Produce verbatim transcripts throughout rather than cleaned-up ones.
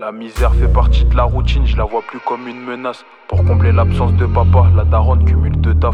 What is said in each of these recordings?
La misère fait partie de la routine, je la vois plus comme une menace. Pour combler l'absence de papa, la daronne cumule deux taf.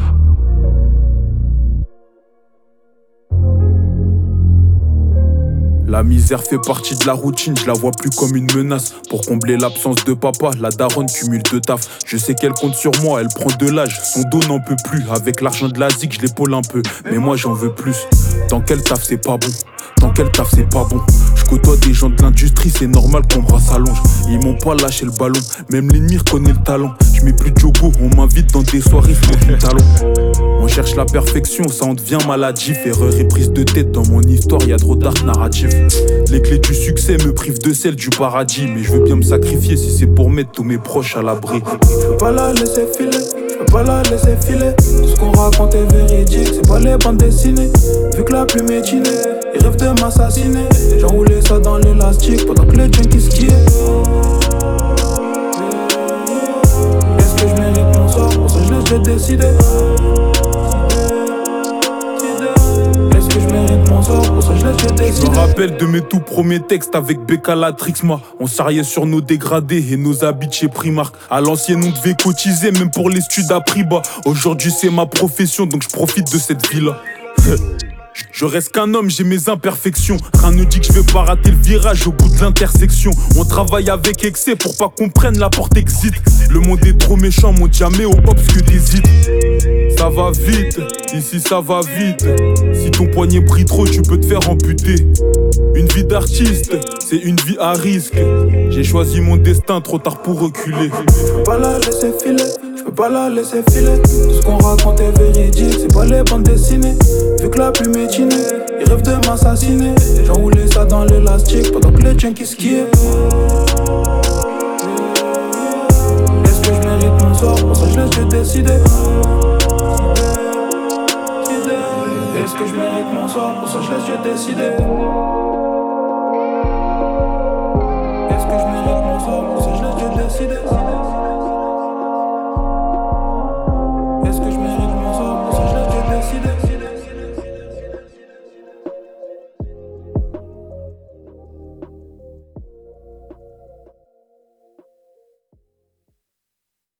La misère fait partie de la routine, je la vois plus comme une menace. Pour combler l'absence de papa, la daronne cumule deux taf. Je sais qu'elle compte sur moi, elle prend de l'âge, son dos n'en peut plus. Avec l'argent de la zig, je l'épaule un peu, mais moi j'en veux plus. Dans quel taf c'est pas bon, dans quel taf c'est pas bon. Je côtoie des gens de l'industrie, c'est normal qu'on bras s'allonge. Ils m'ont pas lâché le ballon, même l'ennemi reconnaît le talent. Je mets plus de jogo, on m'invite dans des soirées, je mets talon. On cherche la perfection, ça en devient maladif. Erreur et prise de tête, dans mon histoire y'a trop d'arc narratif. Les clés du succès me privent de celles du paradis. Mais je veux bien me sacrifier si c'est pour mettre tous mes proches à l'abri. Je peux pas la laisser filer, je peux pas la laisser filer. Tout ce qu'on raconte est véridique, c'est pas les bandes dessinées. Vu que la plume est dînée, ils rêvent de m'assassiner. J'enroulais ça dans l'élastique pendant que les junkies skiaient. Est-ce que je mérite mon sort? Pour ça je laisse Dieu décider. Est-ce que je mérite mon sort? Pour ça je laisse Dieu décider. Je me rappelle de mes tout premiers textes avec Becca la Trixma. On s'arriait sur nos dégradés et nos habits chez Primark. À l'ancienne on devait cotiser même pour les studs à prix bas. Aujourd'hui c'est ma profession donc je profite de cette vie-là. Je reste qu'un homme, j'ai mes imperfections. Rien ne dit que je vais pas rater le virage au bout de l'intersection. On travaille avec excès pour pas qu'on prenne la porte exit. Le monde est trop méchant, monte jamais au hop que des hits. Ça va vite, ici ça va vite. Si ton poignet brille trop, tu peux te faire amputer. Une vie d'artiste, c'est une vie à risque. J'ai choisi mon destin, trop tard pour reculer. Je peux pas la laisser filer, je peux pas la laisser filer. Tout ce qu'on raconte est véridique, c'est pas les bandes dessinées. Vu que la plume est dînée, ils rêvent de m'assassiner. J'enroulais ça dans l'élastique pendant que les junkies skiaient. Est-ce que je mérite mon sort? Pour ça je laisse Dieu décider. Est-ce que je mérite mon sort? Pour ça je laisse Dieu décider. Est-ce que je mérite mon sort? Pour ça je laisse Dieu décider.